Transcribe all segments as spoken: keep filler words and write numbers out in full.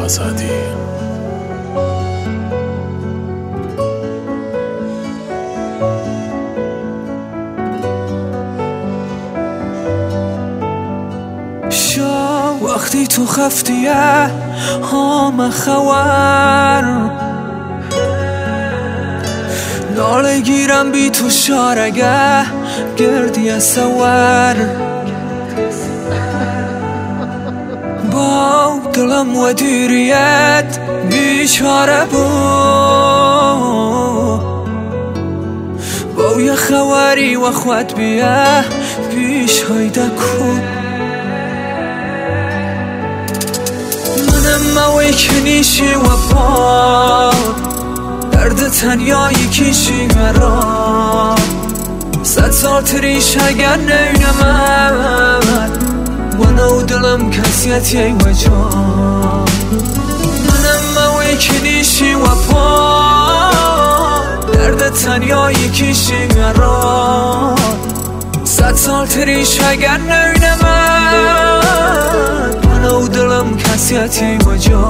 آزادی. شا وقتی تو خفتیه هم خوار ناله گیرم بی تو شارگه گردی سوار با دلم و دیریت بیچاره بود با یه خواری و خود بیه بیش هایده کن منم موی کنیشی و پا درد تنیایی کشی مرا صد سال تریش اگر نینمد و نو دلم کسیتی و جا منم موی کنیشی و پا درد تنیایی کشی مرا صد سال تریش اگر نینمد و نو دلم کسیتی و جا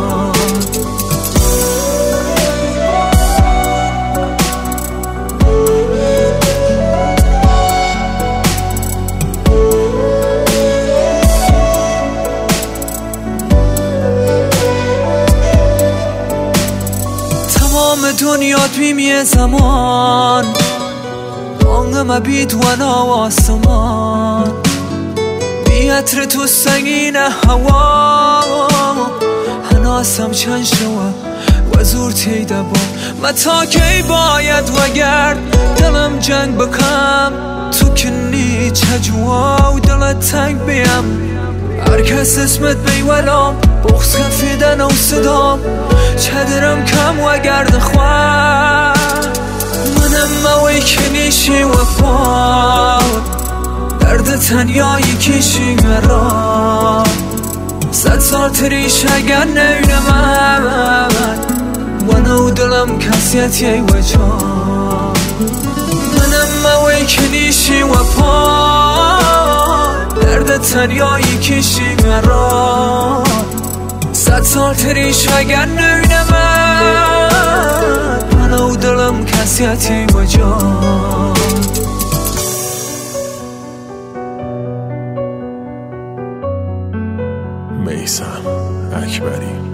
دنیات بیمیه زمان آنگم بید و نواسمان بی عطر تو سنگین هوا هناسم چند شوا و زور تیده با متا کی باید و گرد دلم جنگ بکم تو کنی چجوا و دلت تنگ بیم هر کس اسمت بیولام بغز کفیدن و صدام چدرم کم و گرد خواه منم موی کنیشی و پاد درد تنیایی کشی مرا صد سال تریش اگر نینمد و نو دلم کسیتی و جا منم موی کنیشی و پاد درد تنیایی کشی مرا صد سال تریش اگر نینمد من او دلم کسیتی و جا میثم اکبری.